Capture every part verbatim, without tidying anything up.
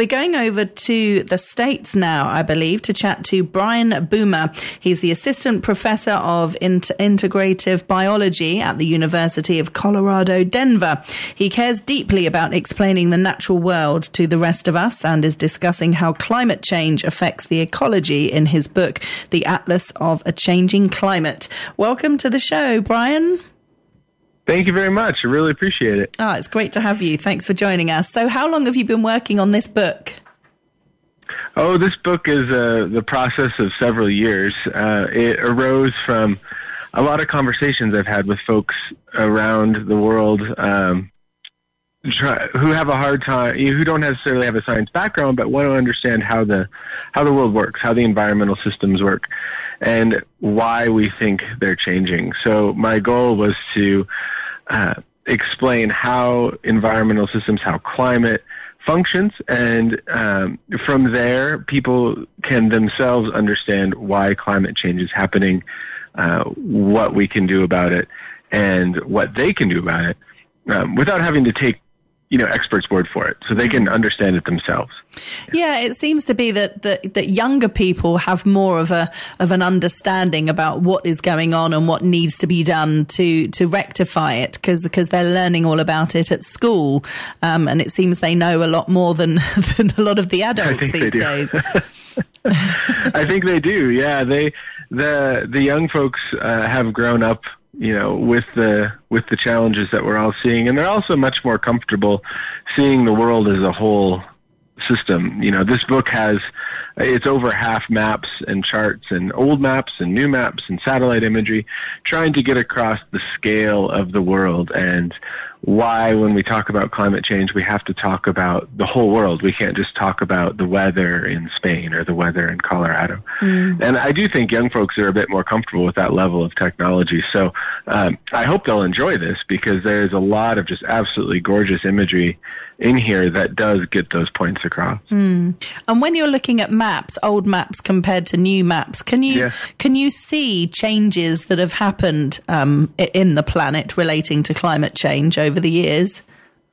We're going over to the States now, I believe, to chat to Brian Boomer. He's the Assistant Professor of Inter- Integrative Biology at the University of Colorado, Denver. He cares deeply about explaining the natural world to the rest of us and is discussing how climate change affects the ecology in his book, The Atlas of a Changing Climate. Welcome to the show, Brian. Thank you very much. I really appreciate it. Oh, it's great to have you. Thanks for joining us. So how long have you been working on this book? Oh, this book is uh, the process of several years. Uh, it arose from a lot of conversations I've had with folks around the world um, try, who have a hard time, who don't necessarily have a science background, but want to understand how the how the world works, how the environmental systems work, and why we think they're changing. So my goal was to uh, explain how environmental systems, how climate functions, and um, from there, people can themselves understand why climate change is happening, uh, what we can do about it, and what they can do about it, um, without having to take you know, experts' word for it, so they can understand it themselves. Yeah, it seems to be that, that that younger people have more of a of an understanding about what is going on and what needs to be done to to rectify it, because because they're learning all about it at school, um, and it seems they know a lot more than than a lot of the adults these days. I think they do. Yeah, they the the young folks uh, have grown up, you know, with the with the challenges that we're all seeing, and they're also much more comfortable seeing the world as a whole system. You know, this book has, it's over half maps and charts and old maps and new maps and satellite imagery, trying to get across the scale of the world and why, when we talk about climate change, we have to talk about the whole world. We can't just talk about the weather in Spain or the weather in Colorado. Mm. And I do think young folks are a bit more comfortable with that level of technology. So um, I hope they'll enjoy this, because there's a lot of just absolutely gorgeous imagery in here that does get those points across. Mm. And when you're looking at maps, old maps compared to new maps, can you yeah. can you see changes that have happened um, in the planet relating to climate change over the years?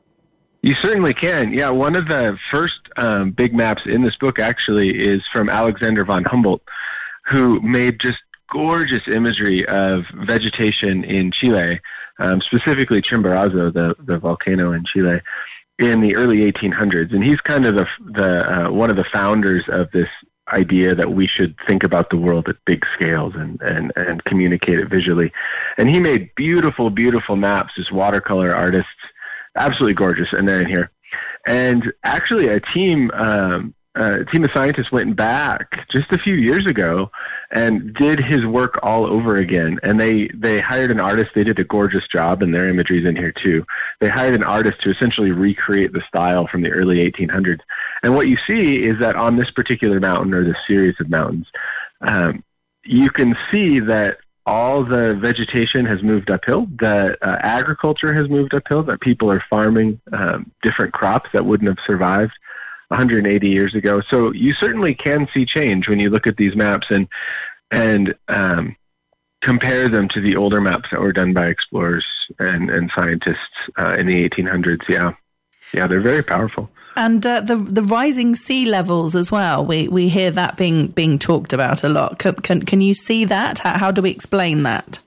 You certainly can. Yeah, one of the first um, big maps in this book actually is from Alexander von Humboldt, who made just gorgeous imagery of vegetation in Chile, um, specifically Chimborazo, the, the volcano in Chile, in the early eighteen hundreds. And he's kind of the, the uh, one of the founders of this idea that we should think about the world at big scales and, and, and communicate it visually. And he made beautiful, beautiful maps, just watercolor artists, absolutely gorgeous, and they're in here. And actually a team, um, a team of scientists went back just a few years ago and did his work all over again. And they, they hired an artist. They did a gorgeous job, and their imagery's in here too. They hired an artist to essentially recreate the style from the early eighteen hundreds. And what you see is that on this particular mountain, or this series of mountains, um, you can see that all the vegetation has moved uphill, that uh, agriculture has moved uphill, that people are farming um, different crops that wouldn't have survived one hundred eighty years ago. So you certainly can see change when you look at these maps and and um, compare them to the older maps that were done by explorers and, and scientists uh, in the eighteen hundreds. Yeah, yeah, they're very powerful. And uh, the the rising sea levels as well. We we hear that being being talked about a lot. Can can, can you see that? How, how do we explain that?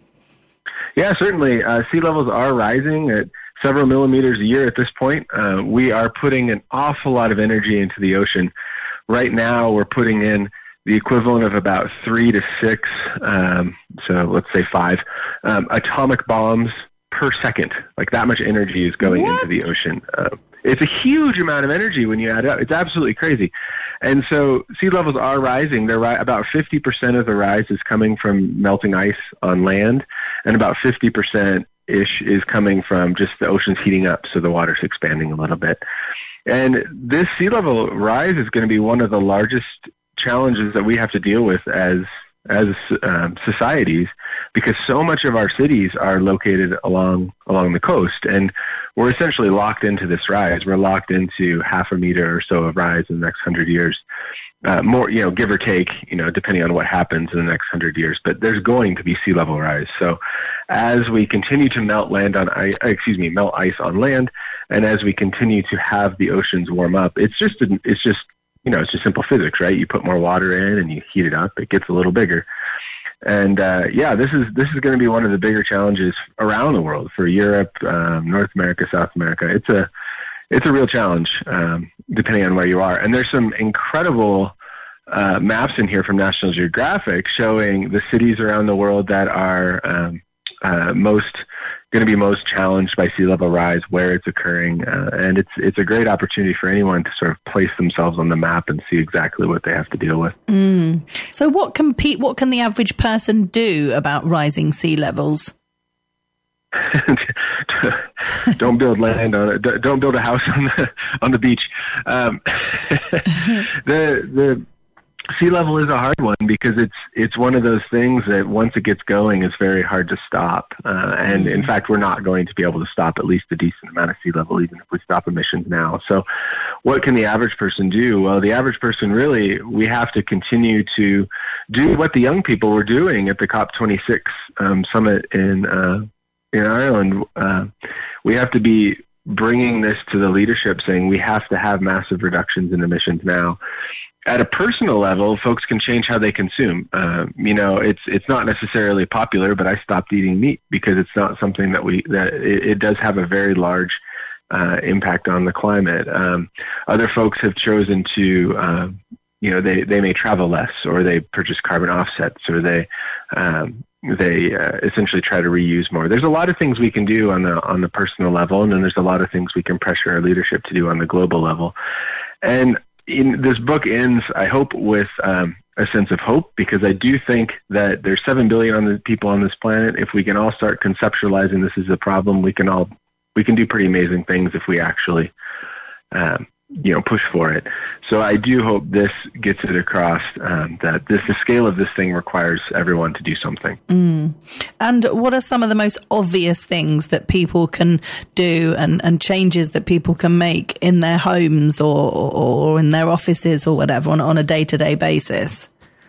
Yeah, certainly. Uh, sea levels are rising at several millimeters a year at this point. Uh, we are putting an awful lot of energy into the ocean. Right now, we're putting in the equivalent of about three to six, um, so let's say five, um, atomic bombs per second. Like, that much energy is going what? into the ocean. Uh, it's a huge amount of energy when you add it up. It's absolutely crazy. And so sea levels are rising. They're ri- about fifty percent of the rise is coming from melting ice on land, and about fifty percent ish is coming from just the oceans heating up, so the water's expanding a little bit. And this sea level rise is going to be one of the largest challenges that we have to deal with as as um, societies, because so much of our cities are located along along the coast, and we're essentially locked into this rise. We're locked into half a meter or so of rise in the next hundred years, uh, more, you know, give or take, you know, depending on what happens in the next hundred years. But there's going to be sea level rise. So as we continue to melt land on ice, excuse me, melt ice on land, and as we continue to have the oceans warm up, it's just it's just you know, it's just simple physics, right? You put more water in and you heat it up, it gets a little bigger. And uh, yeah, this is this is going to be one of the bigger challenges around the world for Europe, um, North America, South America. It's a it's a real challenge, um, depending on where you are. And there's some incredible uh, maps in here from National Geographic showing the cities around the world that are um, uh, most going to be most challenged by sea level rise, where it's occurring, uh, and it's it's a great opportunity for anyone to sort of place themselves on the map and see exactly what they have to deal with. Mm. So, what can pe- what can the average person do about rising sea levels? Don't build land on it. Don't build a house on the on the beach. Um, the the sea level is a hard one because it's it's one of those things that once it gets going, it's very hard to stop. Uh, and in fact, we're not going to be able to stop at least a decent amount of sea level, even if we stop emissions now. So what can the average person do? Well, the average person really, we have to continue to do what the young people were doing at the COP twenty-six um, summit in uh, in Ireland. Uh, we have to be bringing this to the leadership, saying we have to have massive reductions in emissions now. At a personal level, folks can change how they consume. Uh, you know, it's it's not necessarily popular, but I stopped eating meat because it's not something that we that it, it does have a very large uh, impact on the climate. Um, other folks have chosen to, uh, you know, they they may travel less, or they purchase carbon offsets, or they um, they uh, essentially try to reuse more. There's a lot of things we can do on the on the personal level, and then there's a lot of things we can pressure our leadership to do on the global level. And in this book ends, I hope, with um, a sense of hope, because I do think that there's seven billion on the people on this planet. If we can all start conceptualizing this as a problem, we can all we can do pretty amazing things if we actually, um, you know, push for it. So I do hope this gets it across um, that this the scale of this thing requires everyone to do something. Mm. And what are some of the most obvious things that people can do, and, and changes that people can make in their homes or or in their offices or whatever on, on a day-to-day basis?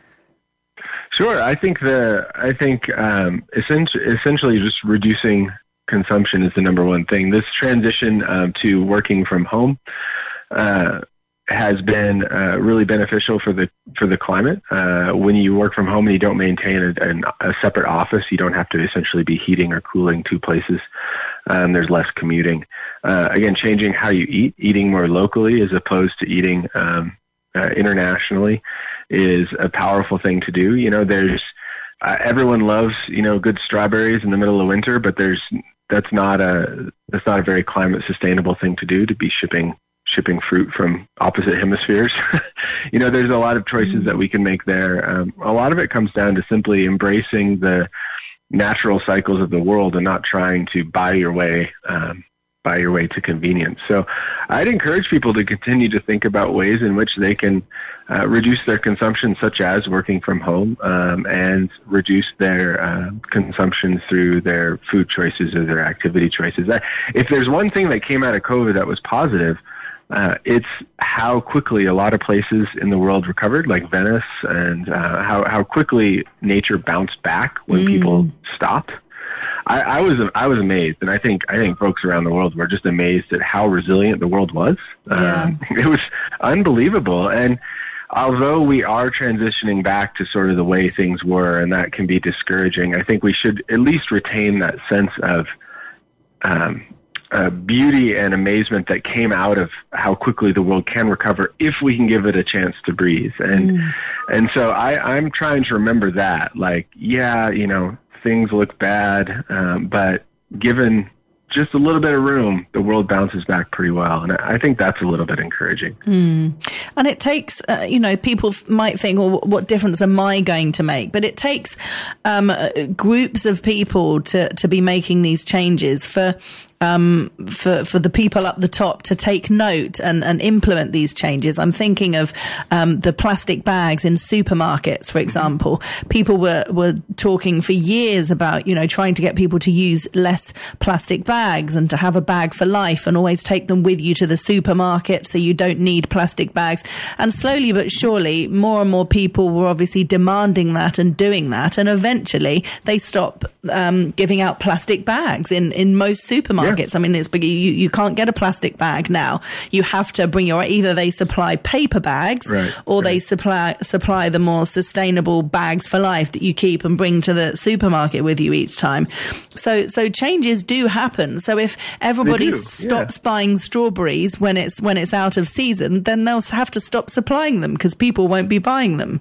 Sure. I think the I think um, essentially, essentially just reducing consumption is the number one thing. This transition um, to working from home uh, has been uh, really beneficial for the for the climate. Uh, when you work from home and you don't maintain a, a separate office, you don't have to essentially be heating or cooling two places. Um, there's less commuting. Uh, again, changing how you eat, eating more locally as opposed to eating um, uh, internationally, is a powerful thing to do. You know, there's uh, everyone loves you know good strawberries in the middle of winter, but there's that's not a that's not a very climate sustainable thing to do, to be shipping. shipping fruit from opposite hemispheres. You know, there's a lot of choices that we can make there. Um, a lot of it comes down to simply embracing the natural cycles of the world and not trying to buy your way, um, buy your way to convenience. So I'd encourage people to continue to think about ways in which they can uh, reduce their consumption, such as working from home, um, and reduce their uh, consumption through their food choices or their activity choices. If there's one thing that came out of COVID that was positive, Uh, it's how quickly a lot of places in the world recovered, like Venice, and uh, how, how quickly nature bounced back when mm. people stopped. I, I was I was amazed, and I think I think folks around the world were just amazed at how resilient the world was. Yeah. Um, it was unbelievable, and although we are transitioning back to sort of the way things were, and that can be discouraging, I think we should at least retain that sense of um, Uh, beauty and amazement that came out of how quickly the world can recover if we can give it a chance to breathe. And mm. and so I, I'm trying to remember that, like, yeah, you know, things look bad, um, but given just a little bit of room, the world bounces back pretty well. And I think that's a little bit encouraging. Mm. And it takes, uh, you know, people might think, well, what difference am I going to make? But it takes um, groups of people to, to be making these changes, for Um, for, for the people up the top to take note and, and implement these changes. I'm thinking of um, the plastic bags in supermarkets, for example. People were, were talking for years about, you know, trying to get people to use less plastic bags and to have a bag for life and always take them with you to the supermarket so you don't need plastic bags. And slowly but surely, more and more people were obviously demanding that and doing that. And eventually they stop um, giving out plastic bags in, in most supermarkets. Yeah. I mean, it's you, you can't get a plastic bag now. You have to bring your, either they supply paper bags, right, or right. they supply supply the more sustainable bags for life that you keep and bring to the supermarket with you each time. So so changes do happen. So if everybody stops yeah. buying strawberries when it's when it's out of season, then they'll have to stop supplying them because people won't be buying them.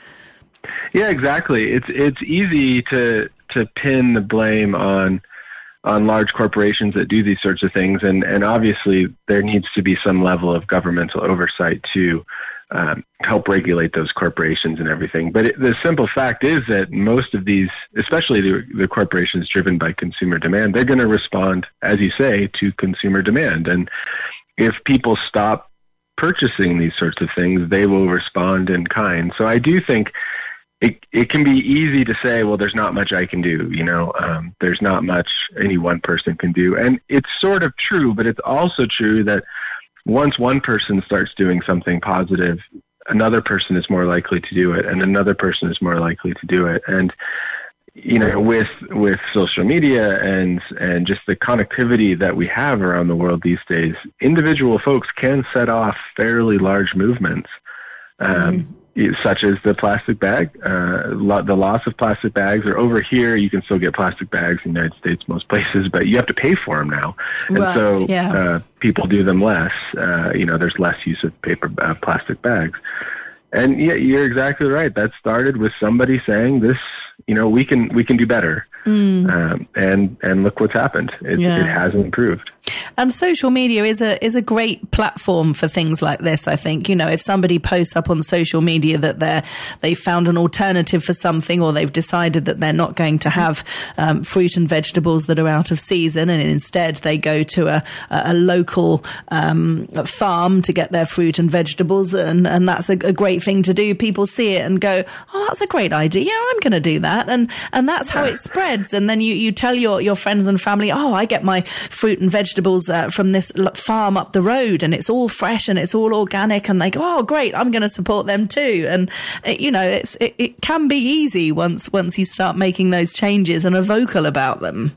Yeah, exactly. It's it's easy to to pin the blame on on large corporations that do these sorts of things. And, and obviously there needs to be some level of governmental oversight to um, help regulate those corporations and everything. But it, the simple fact is that most of these, especially the, the corporations driven by consumer demand, they're going to respond, as you say, to consumer demand. And if people stop purchasing these sorts of things, they will respond in kind. So I do think It it can be easy to say, well, there's not much I can do, you know, um, there's not much any one person can do. And it's sort of true, but it's also true that once one person starts doing something positive, another person is more likely to do it, and another person is more likely to do it. And, you know, with with social media and and just the connectivity that we have around the world these days, individual folks can set off fairly large movements. Um, mm. Such as the plastic bag, uh, lo- the loss of plastic bags. Or over here, you can still get plastic bags in the United States, most places, but you have to pay for them now. And right, so yeah. uh, people do them less. Uh, you know, there's less use of paper uh, plastic bags. And yeah, you're exactly right. That started with somebody saying this, you know, we can we can do better. Mm. Um, and and look what's happened. It, yeah. it has improved. And social media is a is a great platform for things like this. I think, you know, if somebody posts up on social media that they're they found an alternative for something, or they've decided that they're not going to have um, fruit and vegetables that are out of season, and instead they go to a a local um, farm to get their fruit and vegetables, and and that's a, a great thing to do. People see it and go, oh, that's a great idea. Yeah, I'm going to do that, and and that's how it spreads. And then you, you tell your, your friends and family, oh, I get my fruit and vegetables uh, from this farm up the road, and it's all fresh and it's all organic. And they go, oh, great, I'm going to support them too. And, it, you know, it's, it, it can be easy once once you start making those changes and are vocal about them.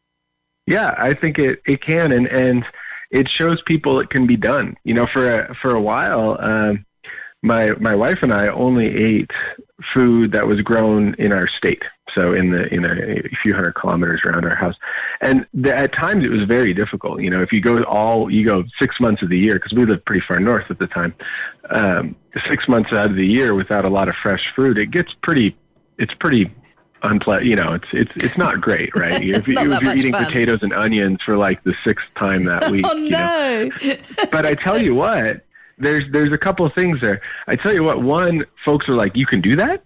Yeah, I think it, it can. And, and it shows people it can be done. You know, for a, for a while, um, my my wife and I only ate food that was grown in our state. So in the in a, a few hundred kilometers around our house, and the, at times it was very difficult. You know, if you go all you go six months of the year, because we lived pretty far north at the time, um, six months out of the year without a lot of fresh fruit, it gets pretty. It's pretty unpleasant. You know, it's it's it's not great, right? If, you, if you're eating fun. potatoes and onions for like the sixth time that week. Oh no! You know? But I tell you what. There's there's a couple of things there. I tell you what, one, folks are like, you can do that?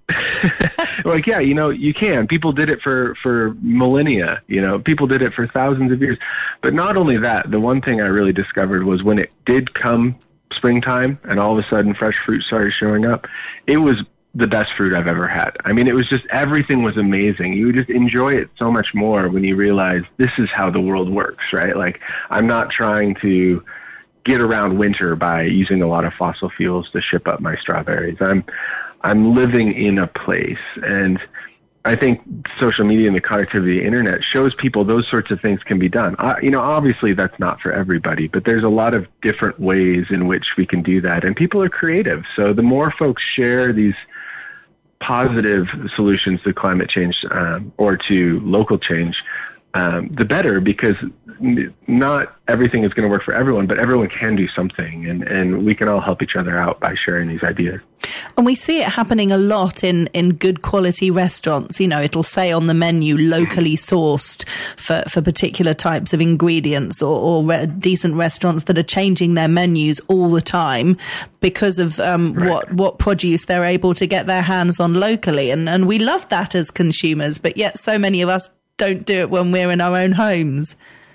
Like, yeah, you know, you can. People did it for, for millennia, you know, people did it for thousands of years. But not only that, the one thing I really discovered was when it did come springtime and all of a sudden fresh fruit started showing up, it was the best fruit I've ever had. I mean, it was just, everything was amazing. You would just enjoy it so much more when you realize this is how the world works, right? Like, I'm not trying to get around winter by using a lot of fossil fuels to ship up my strawberries. I'm, I'm living in a place, and I think social media and the connectivity of the internet shows people those sorts of things can be done. Uh, you know, obviously that's not for everybody, but there's a lot of different ways in which we can do that, and people are creative. So the more folks share these positive solutions to climate change um, or to local change, um, the better, because n- not everything is going to work for everyone, but everyone can do something, and, and we can all help each other out by sharing these ideas. And we see it happening a lot in, in good quality restaurants. You know, it'll say on the menu locally sourced for, for particular types of ingredients, or, or re- decent restaurants that are changing their menus all the time because of um, right. what, what produce they're able to get their hands on locally. And, and we love that as consumers, but yet so many of us don't do it when we're in our own homes.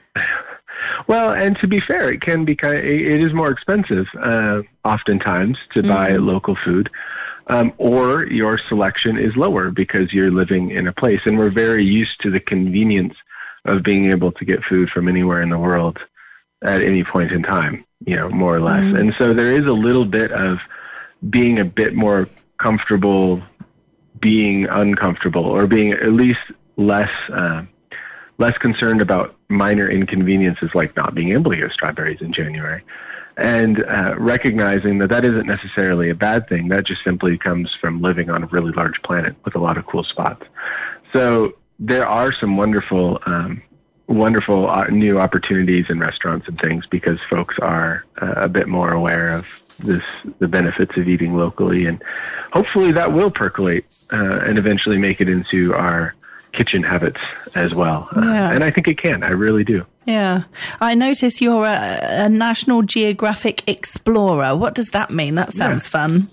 Well, and to be fair, it can be kind of, it is more expensive, uh, oftentimes to mm. buy local food, um, or your selection is lower because you're living in a place. And we're very used to the convenience of being able to get food from anywhere in the world at any point in time, you know, more or less. Mm. And so there is a little bit of being a bit more comfortable, being uncomfortable, or being at least less, uh, less concerned about minor inconveniences like not being able to get strawberries in January, and uh, recognizing that that isn't necessarily a bad thing. That just simply comes from living on a really large planet with a lot of cool spots. So there are some wonderful, um, wonderful uh, new opportunities in restaurants and things, because folks are uh, a bit more aware of this, the benefits of eating locally, and hopefully that will percolate uh, and eventually make it into our kitchen habits as well. Yeah. Uh, and I think it can. I really do. Yeah. I notice you're a, a National Geographic explorer. What does that mean? That sounds yeah. fun.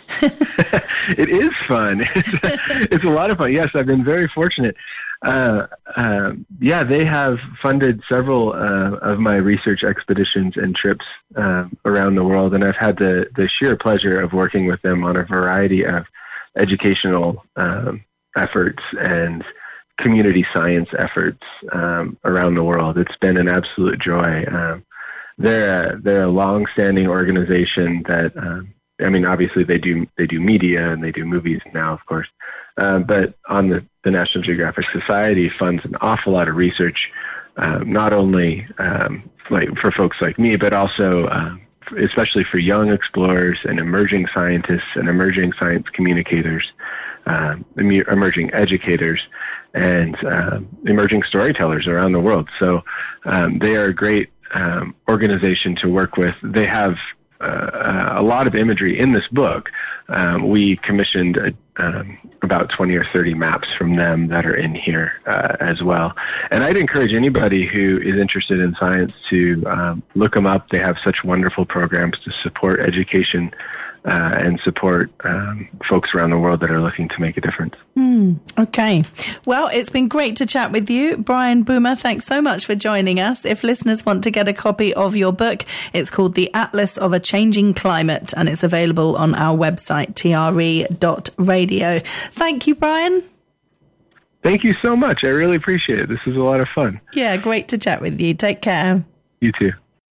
It is fun. It's a, it's a lot of fun. Yes, I've been very fortunate. Uh, uh, yeah, they have funded several uh, of my research expeditions and trips uh, around the world, and I've had the, the sheer pleasure of working with them on a variety of educational um, efforts and community science efforts um, around the world. It's been an absolute joy. Um, they're a, they're a long-standing organization that, um, I mean, obviously they do they do media and they do movies now, of course. Uh, but on the, the National Geographic Society funds an awful lot of research, uh, not only um, like for folks like me, but also uh, especially for young explorers and emerging scientists and emerging science communicators, uh, emerging educators, and uh, emerging storytellers around the world. So um, they are a great um, organization to work with. They have uh, a lot of imagery in this book. Um, we commissioned a, um, about twenty or thirty maps from them that are in here uh, as well. And I'd encourage anybody who is interested in science to um, look them up. They have such wonderful programs to support education Uh, and support um, folks around the world that are looking to make a difference. Mm, okay. Well, it's been great to chat with you. Brian Boomer, thanks so much for joining us. If listeners want to get a copy of your book, it's called The Atlas of a Changing Climate, and it's available on our website, T R E dot radio. Thank you, Brian. Thank you so much. I really appreciate it. This is a lot of fun. Yeah, great to chat with you. Take care. You too.